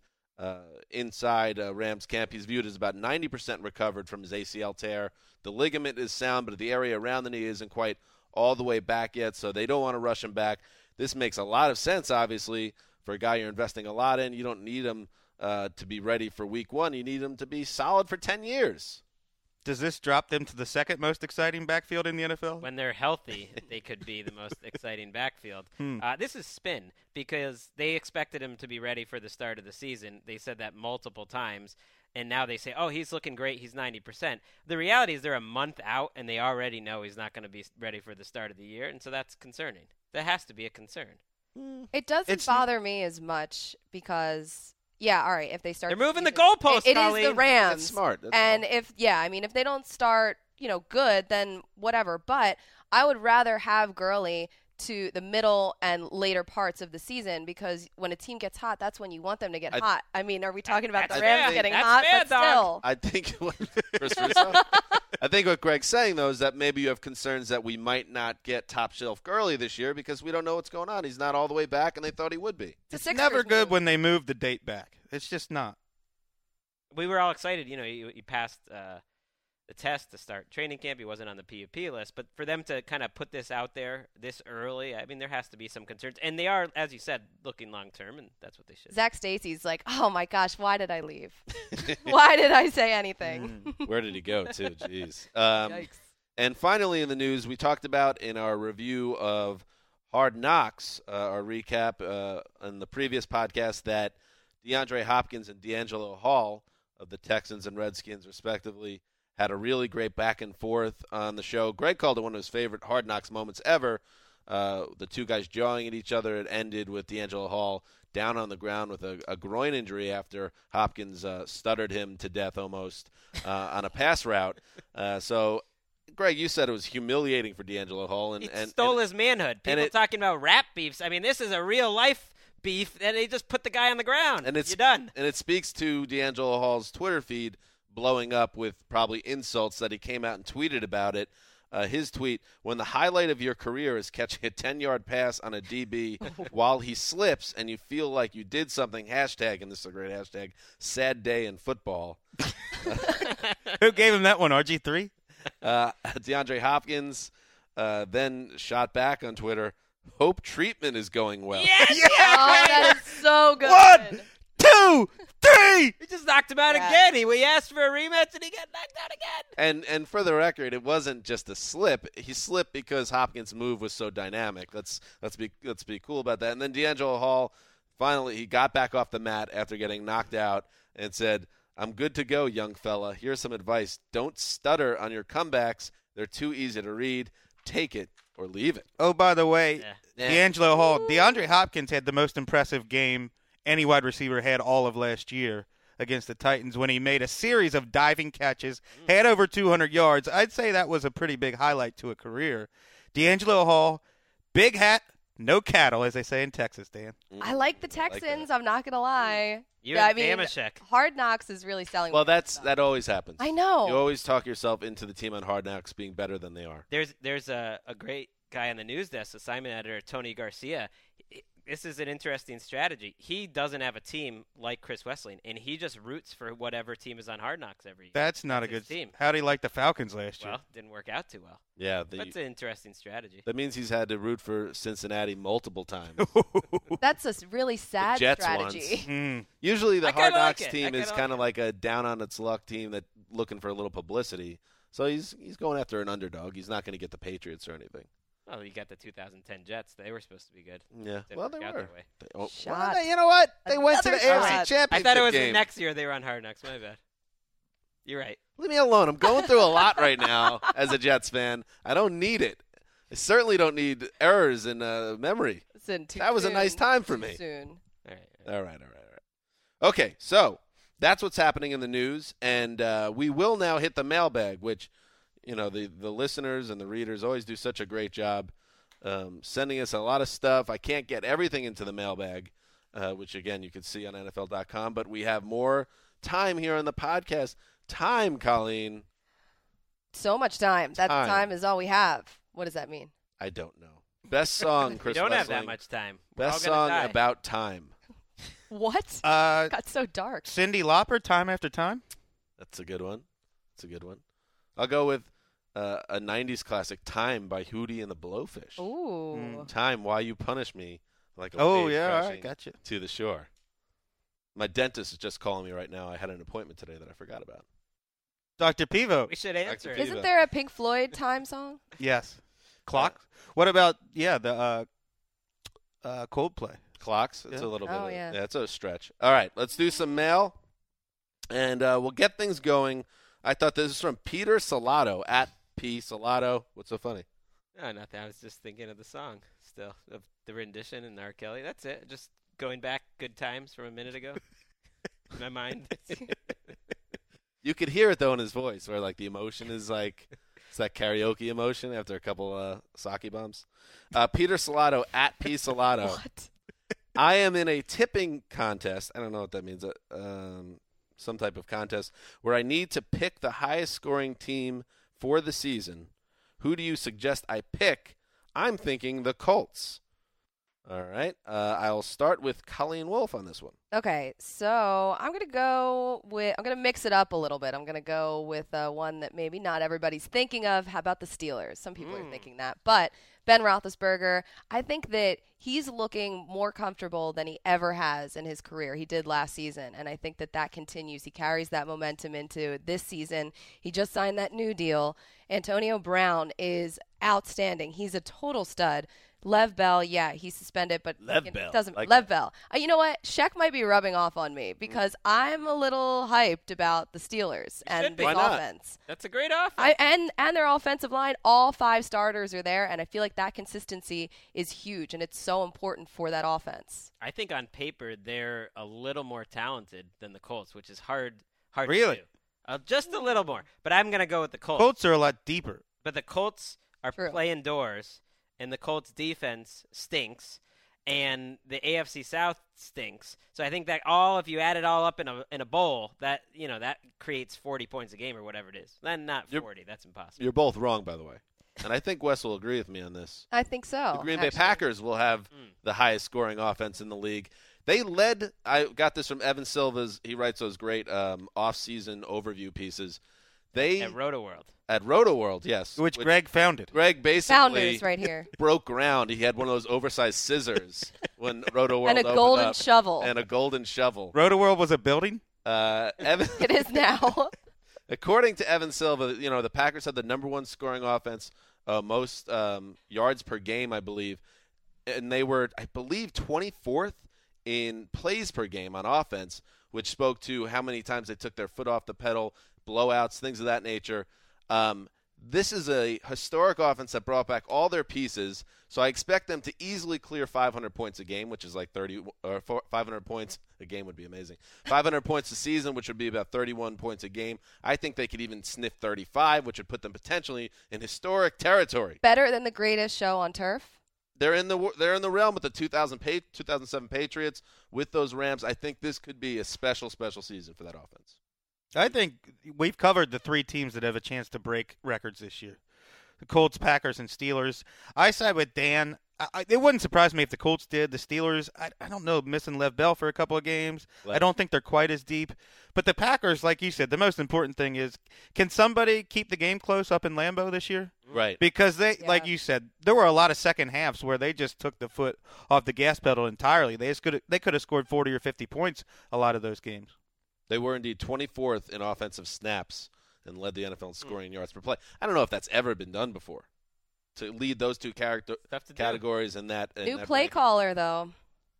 inside Rams camp. He's viewed as about 90% recovered from his ACL tear. The ligament is sound, but the area around the knee isn't quite all the way back yet, so they don't want to rush him back. This makes a lot of sense, obviously, for a guy you're investing a lot in. You don't need him to be ready for week 1. You need him to be solid for 10 years. Does this drop them to the second most exciting backfield in the NFL? When they're healthy, they could be the most exciting backfield. This is spin because they expected him to be ready for the start of the season. They said that multiple times, and now they say, oh, he's looking great, he's 90%. The reality is they're a month out, and they already know he's not going to be ready for the start of the year, and so that's concerning. That has to be a concern. It doesn't bother me as much because, yeah, all right, if they start... They're moving the goalposts, It Colleen. is the Rams. That's smart. That's and all. if they don't start, good, then whatever. But I would rather have Gurley to the middle and later parts of the season because when a team gets hot, that's when you want them to get hot. I mean, are we talking about the Rams getting hot? Fair, but still. I think Chris Russo? I think what Greg's saying, though, is that maybe you have concerns that we might not get top shelf Gurley this year because we don't know what's going on. He's not all the way back, and they thought he would be. It's never good when they move the date back. It's just not. We were all excited. He passed the test to start training camp. He wasn't on the PUP list. But for them to kind of put this out there this early, I mean, there has to be some concerns. And they are, as you said, looking long-term, and that's what they should. Zach Stacy's like, oh, my gosh, why did I leave? Why did I say anything? Where did he go, too? Jeez. Yikes. And finally in the news, we talked about in our review of Hard Knocks, our recap in the previous podcast, that DeAndre Hopkins and D'Angelo Hall of the Texans and Redskins, respectively, had a really great back and forth on the show. Greg called it one of his favorite Hard Knocks moments ever. The two guys jawing at each other. It ended with D'Angelo Hall down on the ground with a groin injury after Hopkins stuttered him to death almost on a pass route. So, Greg, you said it was humiliating for D'Angelo Hall. He stole his manhood. People talking about rap beefs. I mean, this is a real-life beef, and they just put the guy on the ground. You're done. And it speaks to D'Angelo Hall's Twitter feed blowing up with probably insults that he came out and tweeted about it. His tweet, when the highlight of your career is catching a 10-yard pass on a DB while he slips and you feel like you did something, hashtag, and this is a great hashtag, sad day in football. Who gave him that one, RG3? DeAndre Hopkins then shot back on Twitter, hope treatment is going well. Yes! Oh, that is so good. 1, 2, 3! He just knocked him out again. He asked for a rematch, and he got knocked out again. And for the record, it wasn't just a slip. He slipped because Hopkins' move was so dynamic. Let's be cool about that. And then D'Angelo Hall, finally, he got back off the mat after getting knocked out and said, I'm good to go, young fella. Here's some advice. Don't stutter on your comebacks. They're too easy to read. Take it or leave it. Oh, by the way, D'Angelo Hall, DeAndre Hopkins had the most impressive game any wide receiver had all of last year against the Titans when he made a series of diving catches, had over 200 yards. I'd say that was a pretty big highlight to a career. D'Angelo Hall, big hat, no cattle, as they say in Texas, Dan. I like the Texans. I'm not going to lie. Damashek. Hard Knocks is really selling. Well, that always happens. I know. You always talk yourself into the team on Hard Knocks being better than they are. There's a great guy on the news desk, assignment editor, Tony Garcia. this is an interesting strategy. He doesn't have a team like Chris Wesseling, and he just roots for whatever team is on Hard Knocks every year. That's not a his good team. How do you like the Falcons last year? Well, didn't work out too well. Yeah, That's an interesting strategy. that means he's had to root for Cincinnati multiple times. That's a really sad Jets strategy. Mm. Usually the I Hard kinda Knocks like it. team I is kinda kind of like like a down on its luck team that looking for a little publicity. So he's going after an underdog. He's not going to get the Patriots or anything. Well, you got the 2010 Jets. They were supposed to be good. Yeah, Didn't well work they out were. that way. Well, Shot. you know what? They went to the Another AFC shot. Championship I thought it was game. the next year they were on Hard Knocks. My bad. You're right. Leave me alone. I'm going through a lot right now as a Jets fan. I don't need it. I certainly don't need errors in memory. Listen, too That was a soon. nice time for Too me. Soon. All right. All right. Okay, so that's what's happening in the news, and we will now hit the mailbag, which, the listeners and the readers always do such a great job sending us a lot of stuff. I can't get everything into the mailbag, which, again, you can see on NFL.com, but we have more time here on the podcast. Time, Colleen. So much time. That Time. time is all we have. What does that mean? I don't know. Best song, We Chris don't have Wesseling. that much time. We're all Best gonna song die. about time. What? Uh, Got so dark. Cyndi Lauper, Time After Time. That's a good one. I'll go with a 90s classic, Time by Hootie and the Blowfish. Ooh. Time, Why You Punish Me, like a Oh wave yeah, all right, crashing gotcha. to the shore. My dentist is just calling me right now. I had an appointment today that I forgot about. Dr. Pivo. We should answer it. Dr. Isn't there a Pink Floyd time song? Yes. Clock. What about the Coldplay? Clocks? It's Yeah. a little bit. Oh, yeah. It's a stretch. All right, let's do some mail, and we'll get things going. I thought this is from Peter Salato at P Salato. What's so funny? Oh, nothing. I was just thinking of the song still, of the rendition and R. Kelly. That's it. Just going back good times from a minute ago. In my mind. You could hear it though in his voice, where like the emotion is like it's that karaoke emotion after a couple sake bombs. Peter Salato at P Salato. What? I am in a tipping contest. I don't know what that means. Some type of contest where I need to pick the highest scoring team for the season. Who do you suggest I pick? I'm thinking the Colts. All right. I'll start with Colleen Wolfe on this one. Okay, so I'm going to mix it up a little bit. I'm going to go with one that maybe not everybody's thinking of. How about the Steelers? Some people are thinking that. But Ben Roethlisberger, I think that he's looking more comfortable than he ever has in his career. He did last season, and I think that continues. He carries that momentum into this season. He just signed that new deal. Antonio Brown is outstanding. He's a total stud. Lev Bell, yeah, he's suspended, but Lev Bell, doesn't. like Lev that. Bell. You know what? Shaq might be rubbing off on me because I'm a little hyped about the Steelers should and be. this Why not? offense. That's a great offense. And their offensive line, all 5 starters are there, and I feel like that consistency is huge, and it's so important for that offense. I think on paper they're a little more talented than the Colts, which is hard Really? to do. Just a little more. But I'm going to go with the Colts. Colts are a lot deeper. But the Colts are True. playing doors, and the Colts defense stinks, and the AFC South stinks. So I think that if you add it all up in a bowl, that that creates 40 points a game or whatever it is. Then not 40. That's impossible. You're both wrong, by the way. And I think Wes will agree with me on this. I think so. The Green Bay actually. Packers will have the highest scoring offense in the league. They led – I got this from Evan Silva's – he writes those great off-season overview pieces. They At RotoWorld. At RotoWorld, yes. Which Greg founded. Greg basically Founders right here. broke ground. He had one of those oversized scissors when RotoWorld And a opened golden up. shovel. And a golden shovel. Rotoworld was a building? Evan, It is now. according to Evan Silva, the Packers had the number 1 scoring offense, most yards per game, I believe. And they were, I believe, 24th in plays per game on offense, which spoke to how many times they took their foot off the pedal, blowouts, things of that nature. This is a historic offense that brought back all their pieces, so I expect them to easily clear 500 points a game, which is like 500 points a game would be amazing. 500 points a season, which would be about 31 points a game. I think they could even sniff 35, which would put them potentially in historic territory. Better than the greatest show on turf. They're in the realm with the 2007 Patriots with those Rams. I think this could be a special season for that offense. I think we've covered the 3 teams that have a chance to break records this year. The Colts, Packers, and Steelers. I side with Dan. It wouldn't surprise me if the Colts did. The Steelers, I don't know, missing Lev Bell for a couple of games. I don't think they're quite as deep. But the Packers, like you said, the most important thing is, can somebody keep the game close up in Lambeau this year? Right. Because like you said, there were a lot of second halves where they just took the foot off the gas pedal entirely. They could have scored 40 or 50 points a lot of those games. They were indeed 24th in offensive snaps and led the NFL in scoring yards per play. I don't know if that's ever been done before, to lead those two categories in that. New play caller, though.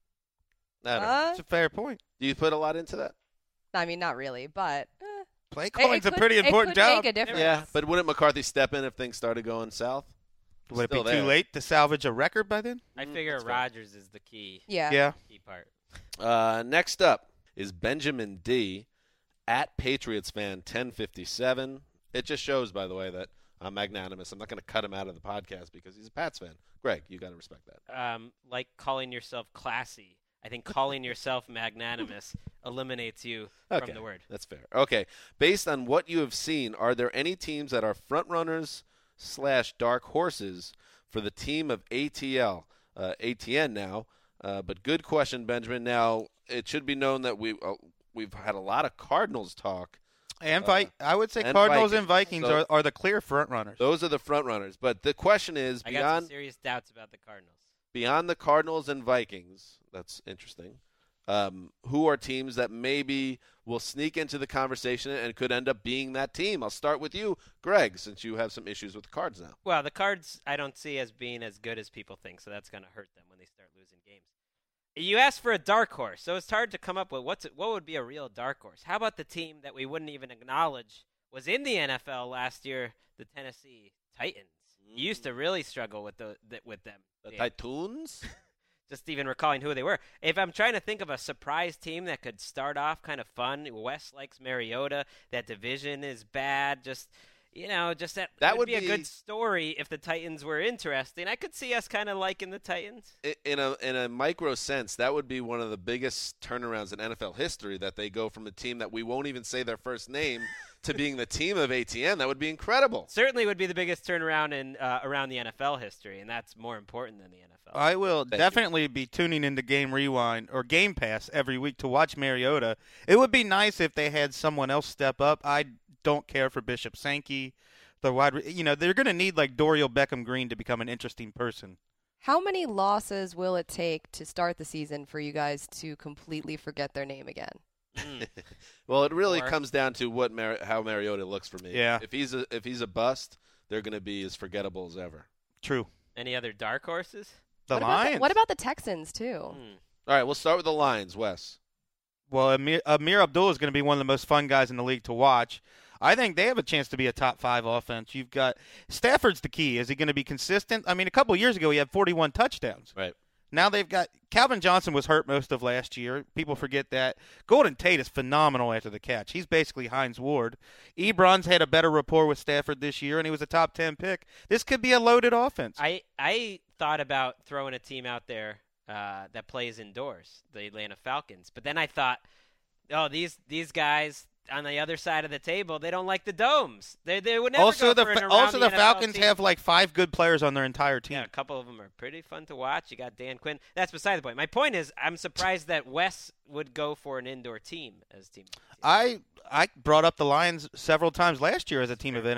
I don't know. It's a fair point. Do you put a lot into that? I mean, not really, but play calling's a pretty important job. Make a difference. Yeah, but wouldn't McCarthy step in if things started going south? Would it be too late to salvage a record by then? I figure Rodgers is the key. Yeah. Key part. Next up is Benjamin D. at Patriots fan 1057. It just shows, by the way, that I'm magnanimous. I'm not going to cut him out of the podcast because he's a Pats fan. Greg, you got to respect that. Like calling yourself classy. I think calling yourself magnanimous eliminates you from the word. That's fair. Okay. Based on what you have seen, are there any teams that are front runners / dark horses for the team of ATN now? But good question, Benjamin. Now, it should be known that we've had a lot of Cardinals talk. And I would say Cardinals and Vikings are the clear front runners. Those are the front runners. But the question is, I got some serious doubts about the Cardinals. Beyond the Cardinals and Vikings, that's interesting, who are teams that maybe will sneak into the conversation and could end up being that team? I'll start with you, Greg, since you have some issues with the Cards now. Well, the Cards I don't see as being as good as people think, so that's going to hurt them when they start losing games. You asked for a dark horse, so it's hard to come up with what would be a real dark horse. How about the team that we wouldn't even acknowledge was in the NFL last year, the Tennessee Titans? You used to really struggle with them. The Titans? Just even recalling who they were. If I'm trying to think of a surprise team that could start off kind of fun, Wes likes Mariota. That division is bad. That would be a good story if the Titans were interesting. I could see us kind of liking the Titans. In a micro sense, that would be one of the biggest turnarounds in NFL history, that they go from a team that we won't even say their first name to being the team of ATN. That would be incredible. Certainly would be the biggest turnaround in around the NFL history, and that's more important than the NFL. I will definitely be tuning into Game Rewind or Game Pass every week to watch Mariota. It would be nice if they had someone else step up. I don't care for Bishop Sankey. They're going to need like Dorial Beckham Green to become an interesting person. How many losses will it take to start the season for you guys to completely forget their name again? Well, it really comes down to how Mariota looks for me. Yeah. If he's a bust, they're going to be as forgettable as ever. True. Any other dark horses? The Lions. What about the Texans too? All right, we'll start with the Lions, Wes. Well, Amir Abdullah is going to be one of the most fun guys in the league to watch. I think they have a chance to be a top 5 offense. You've got Stafford's the key. Is he going to be consistent? I mean, a couple of years ago he had 41 touchdowns. Right. Now they've got Calvin Johnson was hurt most of last year. People forget that. Golden Tate is phenomenal after the catch. He's basically Hines Ward. Ebron's had a better rapport with Stafford this year, and he was a top 10 pick. This could be a loaded offense. I thought about throwing a team out there that plays indoors, the Atlanta Falcons. But then I thought, these guys on the other side of the table, they don't like the domes. They would never also go for an also the NFL Falcons team. have like 5 good players on their entire team. Yeah, a couple of them are pretty fun to watch. You got Dan Quinn. That's beside the point. My point is, I'm surprised that Wes would go for an indoor team as team. I brought up the Lions several times last year as a team of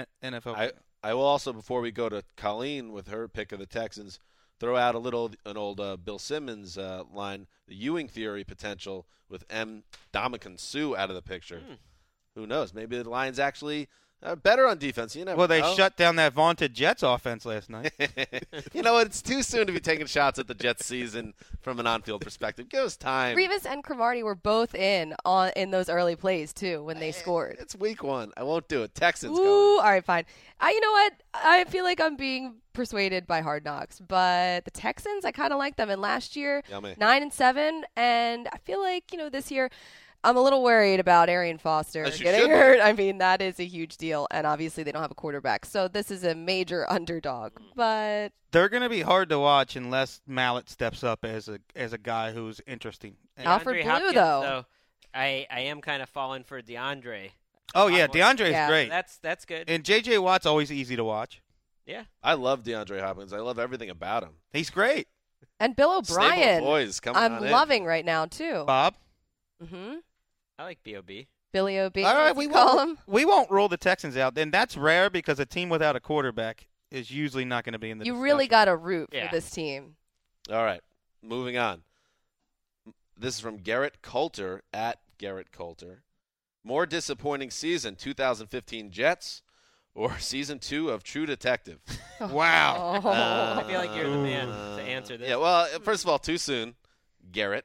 NFL. I will also, before we go to Colleen with her pick of the Texans, throw out an old Bill Simmons line, the Ewing theory potential with M. Ndamukong Suh out of the picture. Who knows? Maybe the Lions actually are better on defense. You never know. They shut down that vaunted Jets offense last night. You know what? It's too soon to be taking shots at the Jets season from an on-field perspective. Give us time. Revis and Cromartie were both in those early plays, too, when they scored. It's week 1. I won't do it. Texans Ooh, going. all right, fine. You know what? I feel like I'm being persuaded by Hard Knocks, but the Texans, I kind of like them. And last year, 9-7, and I feel like, this year, I'm a little worried about Arian Foster getting hurt. I mean, that is a huge deal, and obviously they don't have a quarterback, so this is a major underdog. But they're going to be hard to watch unless Mallett steps up as a guy who's interesting. Alfred Blue, Hopkins, though, I am kind of falling for DeAndre. Oh yeah, DeAndre is great. That's good. And J.J. Watt's always easy to watch. Yeah. I love DeAndre Hopkins. I love everything about him. He's great. And Bill O'Brien, Stable boys coming I'm on in. loving right now too. Bob. Mm-hmm. I like B.O.B. Billy O'B. All right, we call him. We won't rule the Texans out. And that's rare because a team without a quarterback is usually not going to be in the You discussion. really got to root Yeah. for this team. All right, moving on. This is from Garrett Coulter at Garrett Coulter. More disappointing season, 2015 Jets or season 2 of True Detective? Wow. Oh. I feel like you're the man to answer this. Yeah, well, first of all, too soon, Garrett.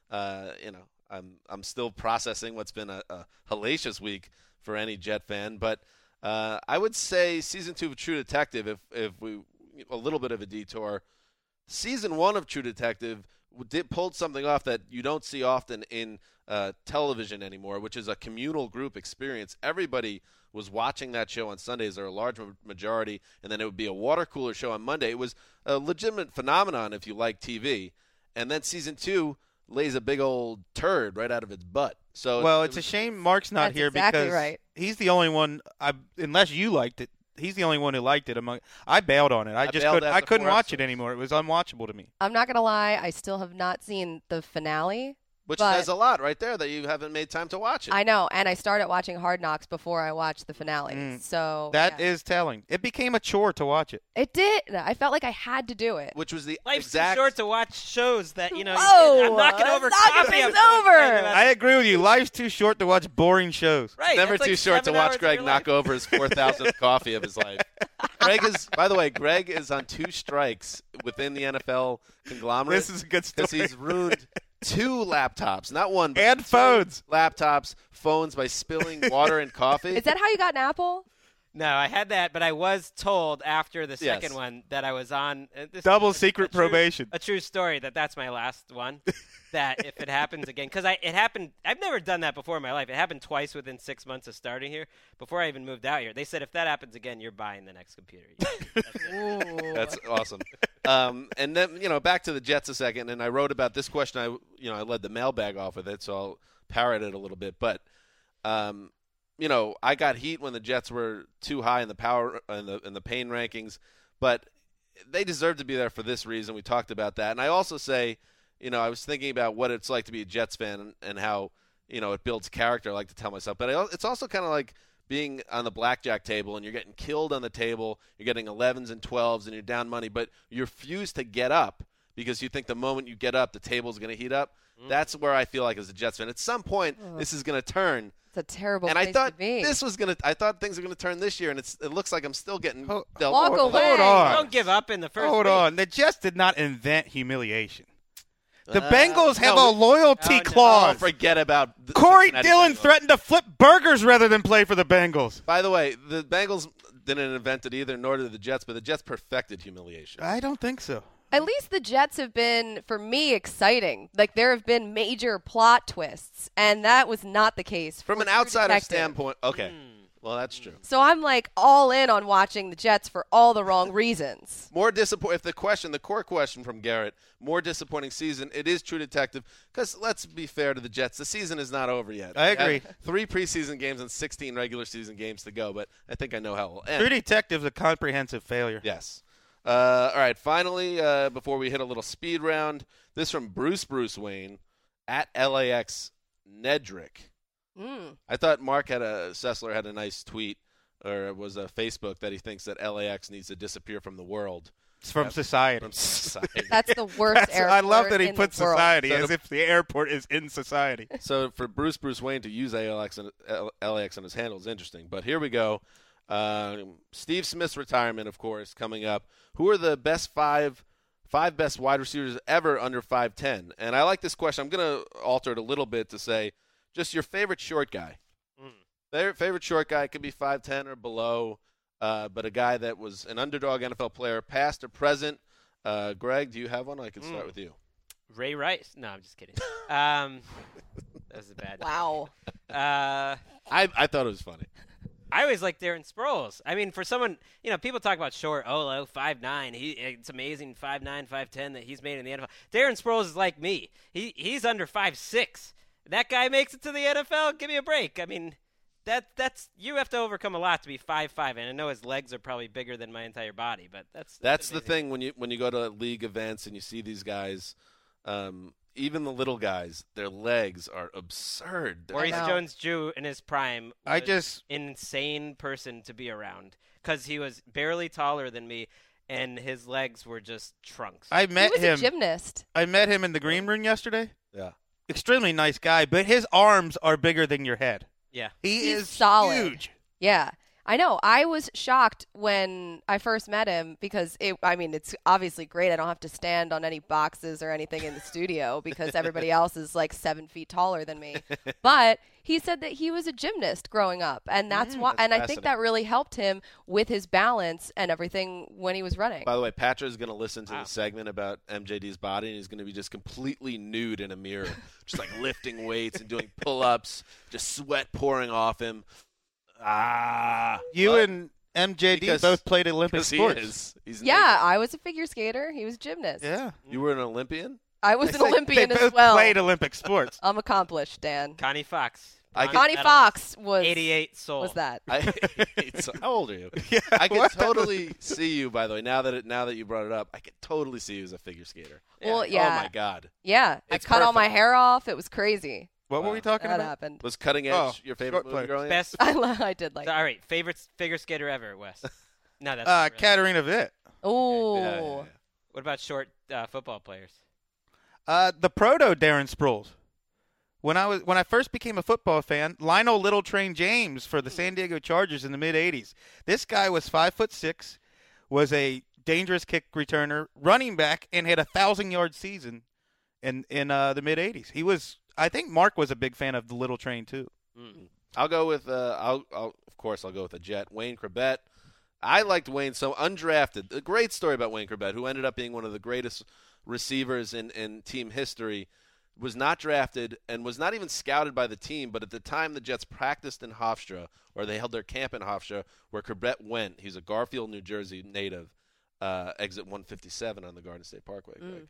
I'm still processing what's been a hellacious week for any Jet fan, but I would say season 2 of True Detective, if we a little bit of a detour. Season 1 of True Detective pulled something off that you don't see often in television anymore, which is a communal group experience. Everybody was watching that show on Sundays, or a large majority, and then it would be a water cooler show on Monday. It was a legitimate phenomenon if you like TV. And then season 2 lays a big old turd right out of its butt. So Well, it's a shame Mark's not That's here exactly because right. he's the only one. Unless you liked it, he's the only one who liked it. I bailed on it. I bailed after couldn't 4 watch it episodes. anymore. It was unwatchable to me. I'm not going to lie. I still have not seen the finale. which but- says a lot right there that you haven't made time to watch it. I know. And I started watching Hard Knocks before I watched the finale. Mm. So That yeah. is telling. It became a chore to watch it. It did. I felt like I had to do it. which was the Life's exact too short to watch shows that, you know, Whoa, I'm knocking over knocking coffee. things I'm over. complaining about- I agree with you. Life's too short to watch boring shows. Right. never that's too like short to 7 watch hours of Greg your knock life. over his 4,000th coffee of his life. Greg is, by the way, Greg is on 2 strikes within the NFL conglomerate. This is a good story. because he's ruined 2 laptops, not one, but And 2 phones. laptops, phones by spilling water and coffee. Is that how you got an apple? No, I had that, but I was told after the Yes. second one that I was on this Double is secret a true- probation. A true story that's my last one. That if it happens again, because it happened. I've never done that before in my life. It happened twice within 6 months of starting here. Before I even moved out here, they said if that happens again, you're buying the next computer. That's it. Ooh. That's awesome. And then, back to the Jets a second, and I wrote about this question. I led the mailbag off with it, so I'll parrot it a little bit. But, I got heat when the Jets were too high in the power in the pain rankings, but they deserve to be there for this reason. We talked about that, and I also say, I was thinking about what it's like to be a Jets fan and how it builds character. I like to tell myself, but it's also kind of like being on the blackjack table and you're getting killed on the table. You're getting 11s and 12s and you're down money, but you refuse to get up because you think the moment you get up, the table's going to heat up. That's where I feel like as a Jets fan. At some point, this is going to turn. It's a terrible And place I thought to be. I thought things were going to turn this year, and it looks like I'm still getting Hold- dealt. Walk with. away. Hold on. Don't give up in the first. Hold week. on. The Jets did not invent humiliation. The Uh, Bengals have no, a loyalty Oh, no. Oh, clause. forget about Corey Cincinnati Dillon Bengals. threatened to flip burgers rather than play for the Bengals. By the way, the Bengals didn't invent it either, nor did the Jets, but the Jets perfected humiliation. I don't think so. At least the Jets have been, for me, exciting. Like, there have been major plot twists, and that was not the case. From for an True outsider Detective. standpoint, okay. Well, that's true. So I'm, like, all in on watching the Jets for all the wrong reasons. More disappointing. If the core question from Garrett, more disappointing season, it is True Detective. Because let's be fair to the Jets, the season is not over yet. I They agree. have 3 preseason games and 16 regular season games to go, but I think I know how it will end. True Detective's a comprehensive failure. Yes. All right. Finally, before we hit a little speed round, this from Bruce Wayne at LAX Nedrick. Mm. I thought Mark Sessler had a nice tweet, or it was a Facebook, that he thinks that LAX needs to disappear from the world. It's from society. From society. That's the worst airport I love that he in puts the world. society So as if the airport is in society. So for Bruce Wayne to use LAX on his handle is interesting. But here we go. Steve Smith's retirement, of course, coming up. Who are the best five best wide receivers ever under 5'10"? And I like this question. I'm going to alter it a little bit to say just your favorite short guy. Favorite short guy could be 5'10" or below, but a guy that was an underdog NFL player, past or present. Greg, do you have one? I can start with you. Ray Rice. No, I'm just kidding. That was a bad. Wow. I thought it was funny. I always like Darren Sproles. I mean, for someone, people talk about short, 5'9". It's amazing, 5'9", 5'10" that he's made in the NFL. Darren Sproles is like me. He's under 5'6". That guy makes it to the NFL. Give me a break. I mean, That's you have to overcome a lot to be 5'5", and I know his legs are probably bigger than my entire body, but That's the amazing. thing when you go to league events and you see these guys, even the little guys, their legs are absurd. I Maurice know. Jones-Drew in his prime was I just an insane person to be around because he was barely taller than me, and his legs were just trunks. I He met was him. a gymnast. I met him in the green room yesterday. Yeah. Extremely nice guy, but his arms are bigger than your head. yeah. He He's is solid. huge. Yeah. I know. I was shocked when I first met him because it's obviously great. I don't have to stand on any boxes or anything in the studio because everybody else is like 7 feet taller than me. But he said that he was a gymnast growing up, and that's why. That's And I think that fascinating. really helped him with his balance and everything when he was running. By the way, Patrick's going to listen to Wow. the segment about MJD's body, and he's going to be just completely nude in a mirror, just like lifting weights and doing pull-ups, just sweat pouring off him. You What? and MJD Because- both played Olympic Because he sports. is. He's Yeah, naked. I was a figure skater. He was a gymnast. Yeah. You were an Olympian? I was They an say Olympian they as both well. played Olympic sports. I'm accomplished, Dan. Connie Fox. I bronze could- Connie medalist. Fox was 88 soul. was that. How old are you? Yeah, I could what? totally see you. By the way, now that you brought it up, I could totally see you as a figure skater. Well, yeah. Oh my God, Yeah, It's I cut all my perfect. hair off. It was crazy. What were we talking That about? happened. was Cutting Edge Oh, your favorite short movie player. growing up? Best. I did like. All right, favorite figure skater ever, Wes. No, that's not really. Katarina Witt. Ooh. Yeah. What about short football players? The proto Darren Sproles. When I first became a football fan, Lionel Little Train James for the San Diego Chargers in the mid '80s. This guy was 5'6", was a dangerous kick returner, running back, and had a 1,000-yard season in the mid '80s. He was. I think Mark was a big fan of the Little Train too. I'll go with of course I'll go with a Jet. Wayne Corbett. I liked Wayne so undrafted. A great story about Wayne Corbett, who ended up being one of the greatest receivers in team history. Was not drafted and was not even scouted by the team, but at the time the Jets practiced in Hofstra, or they held their camp in Hofstra, where Corbett went. He's a Garfield, New Jersey native, exit 157 on the Garden State Parkway. Greg.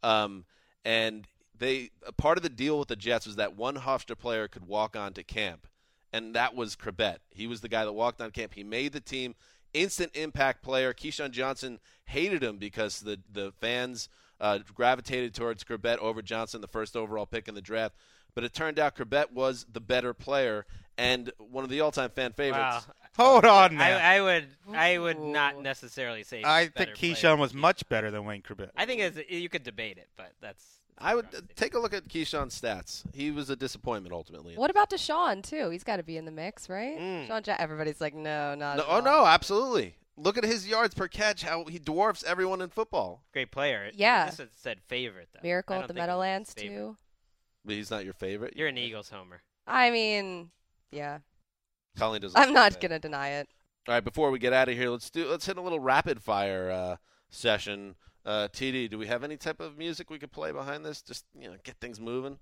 And part of the deal with the Jets was that one Hofstra player could walk on to camp, and that was Corbett. He was the guy that walked on camp. He made the team. Instant impact player. Keyshawn Johnson hated him because the fans gravitated towards Corbett over Johnson, the first overall pick in the draft. But it turned out Corbett was the better player and one of the all-time fan favorites. Wow. Hold on now. I would not necessarily say. I he's a better think player Keyshawn was than much better than Wayne Corbett. I think you could debate it, but that's. I would take a look at Keyshawn's stats. He was a disappointment ultimately. What about Deshaun too? He's got to be in the mix, right? Mm. Sean everybody's like, no, not. No, at oh all. no, absolutely. Look at his yards per catch. How he dwarfs everyone in football. Great player. Yeah. This said favorite though. Miracle I at don't the think it was Meadowlands favorite. too. But he's not your favorite. You're an Eagles homer. I mean, yeah, Colleen doesn't. I'm not say. gonna deny it. All right, before we get out of here, let's hit a little rapid fire session. TD, do we have any type of music we could play behind this? Just get things moving.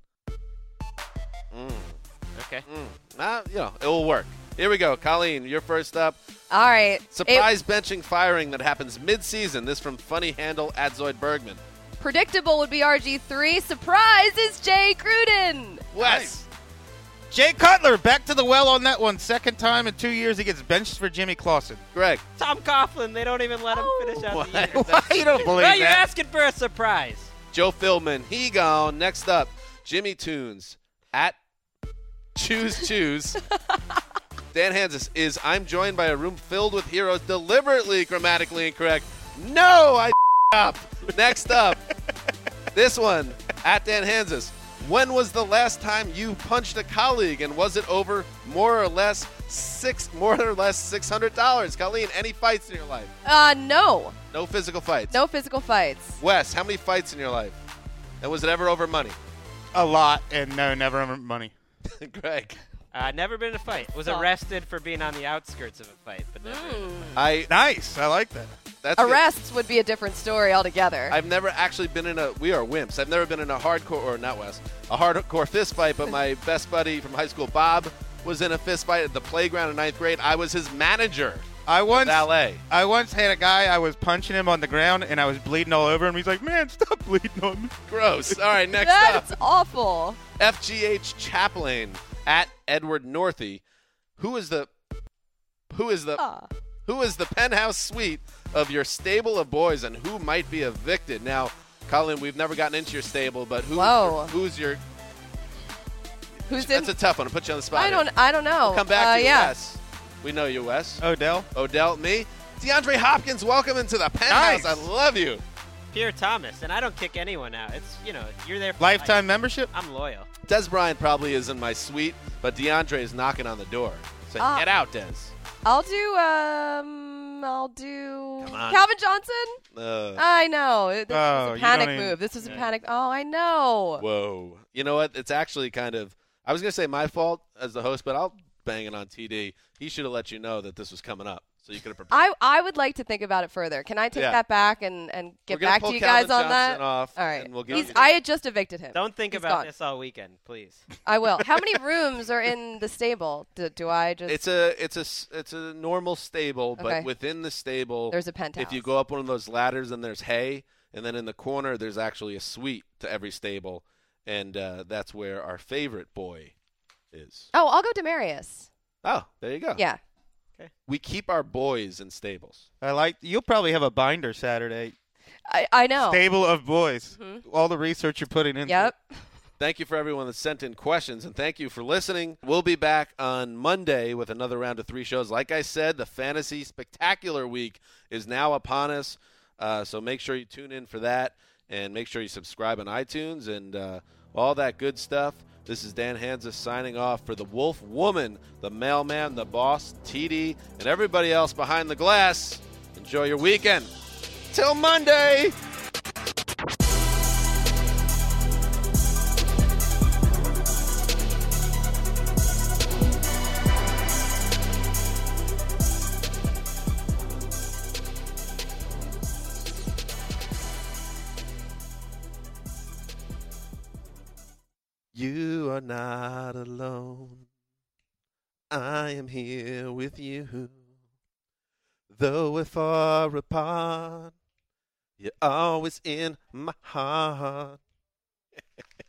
Okay. It will work. Here we go, Colleen. You're first up. All right. Surprise benching firing that happens mid-season. This from funny handle at Zoid Bergman. Predictable would be RG3. Surprise is Jay Gruden. Wes. Jay Cutler back to the well on that one. Second time in 2 years he gets benched for Jimmy Clausen. Greg. Tom Coughlin. They don't even let him finish out What? the year. Why you don't believe Well, you're that? asking for a surprise. Joe Philman. He gone. Next up, Jimmy Toons at Choose. Dan Hansis is I'm joined by a room filled with heroes, deliberately grammatically incorrect. No, I up. Next up, this one at Dan Hansis. When was the last time you punched a colleague, and was it over more or less $600? Colleen, any fights in your life? No. No physical fights. No physical fights. Wes, how many fights in your life? And was it ever over money? A lot, and no, never money. Greg. Never been in a fight. Was Stop. arrested for being on the outskirts of a fight, but never. Nice, I like that. That's good. Arrests would be a different story altogether. I've never actually been in we are wimps. I've never been in a hardcore, or not Wes, a hardcore fist fight, but my best buddy from high school, Bob, was in a fist fight at the playground in 9th grade. I was his manager. I once Valet. had a guy, I was punching him on the ground, and I was bleeding all over him. He's like, man, stop bleeding on me. Gross. All right, next That's up. awful. FGH Chaplain at Edward Northey. Who is the penthouse suite of your stable of boys, and who might be evicted? Now, Colin, we've never gotten into your stable, but who's your? That's a tough one. I'll put you on the spot. I don't know. We'll come back to you, yeah. Wes. We know you, Wes. Odell, me. DeAndre Hopkins, welcome into the penthouse. Nice. I love you. Pierre Thomas, and I don't kick anyone out. It's you're there for lifetime life. membership. I'm loyal. Des Bryant probably is in my suite, but DeAndre is knocking on the door. So get out, Des. I'll do Come on. Calvin Johnson. I know. This Oh, was a you panic don't even- move. This was a panic. Oh, I know. Whoa. You know what? It's actually kind of – I was going to say my fault as the host, but I'll bang it on TD. He should have let you know that this was coming up, so you could have prepared. I would like to think about it further. Can I take that back and get We're gonna back pull to you guys Calvin on that? Johnson off, All right. and we'll give you- I had just evicted him. Don't think He's about gone. this all weekend, please. I will. How many rooms are in the stable? Do I just? It's a normal stable, but Okay. within the stable, There's a penthouse. If you go up one of those ladders, then there's hay, and then in the corner there's actually a suite to every stable, and that's where our favorite boy is. Oh, I'll go Demarius. Oh, there you go. Yeah. We keep our boys in stables. You'll probably have a binder Saturday. I know. Stable of boys. Mhm. All the research you're putting into Yep. it. Thank you for everyone that sent in questions, and thank you for listening. We'll be back on Monday with another round of 3 shows. Like I said, the Fantasy Spectacular Week is now upon us, so make sure you tune in for that, and make sure you subscribe on iTunes and all that good stuff. This is Dan Hanzus signing off for the Wolf Woman, the Mailman, the Boss, TD, and everybody else behind the glass. Enjoy your weekend. Till Monday! You are not alone. I am here with you. Though we're far apart, you're always in my heart.